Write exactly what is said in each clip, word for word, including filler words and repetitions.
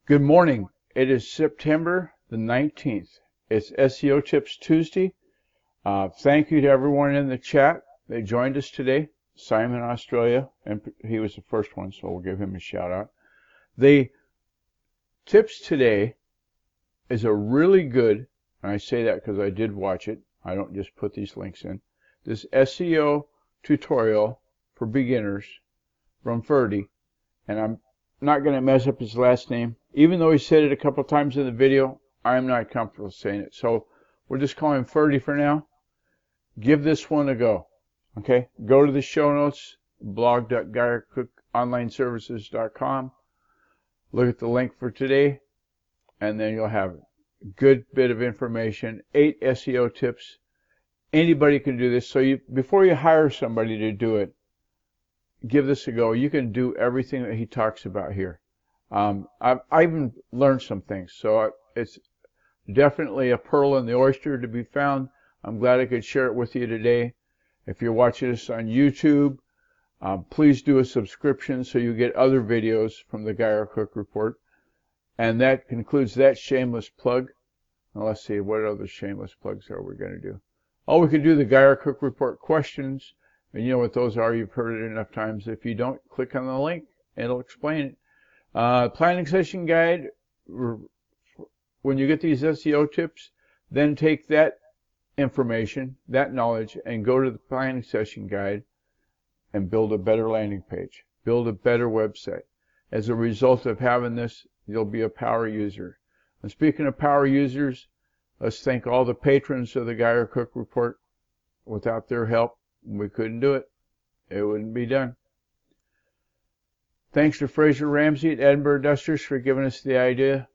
Good morning. It is September the nineteenth. It's S E O Tips Tuesday. Uh, thank you to everyone in the chat. They joined us today. Simon, Australia, and he was the first one, so we'll give him a shout out. The tips today is a really good, and I say that because I did watch it. I don't just put these links in. This S E O tutorial for beginners from Ferdy, and I'm not going to mess up his last name. Even though he said it a couple times in the video, I'm not comfortable saying it. So we'll just call him Ferdy for now. Give this one a go. Okay? Go to the show notes, blog dot geyer cook online services dot com. Look at the link for today, and then you'll have a good bit of information. Eight S E O tips. Anybody can do this. So you, before you hire somebody to do it, give this a go. You can do everything that he talks about here. Um, I've, I even learned some things, so it's definitely a pearl in the oyster to be found. I'm glad I could share it with you today. If you're watching this on YouTube, um, please do a subscription so you get other videos from the Geyer Cook Report. And that concludes that shameless plug. Now let's see, what other shameless plugs are we going to do? Oh, we could do the Geyer Cook Report questions. And you know what those are. You've heard it enough times. If you don't, click on the link. It'll explain it. Uh, planning session guide. When you get these S E O tips, then take that information, that knowledge, and go to the planning session guide and build a better landing page. Build a better website. As a result of having this, you'll be a power user. And speaking of power users, let's thank all the patrons of the Geyer Cook Report. Without their help, we couldn't do it. It wouldn't be done. Thanks to Fraser Ramsey at Edinburgh Dusters for giving us the idea.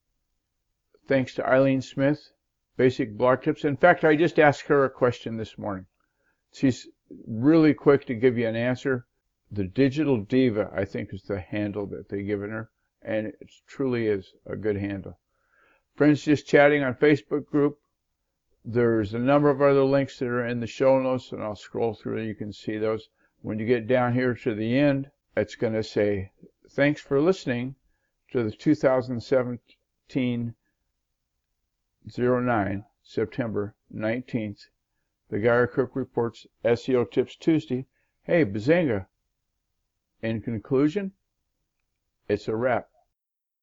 Thanks to Eileen Smith, Basic Blog Tips. In fact, I just asked her a question this morning. She's really quick to give you an answer. The Digital Diva, I think, is the handle that they've given her, and it truly is a good handle. Friends Just Chatting on Facebook group. There's a number of other links that are in the show notes, and I'll scroll through and you can see those. When you get down here to the end, it's going to say, thanks for listening to the two thousand seventeen oh nine, September nineteenth, the Geyer Cook Report's S E O Tips Tuesday. Hey, Bazinga. In conclusion, it's a wrap.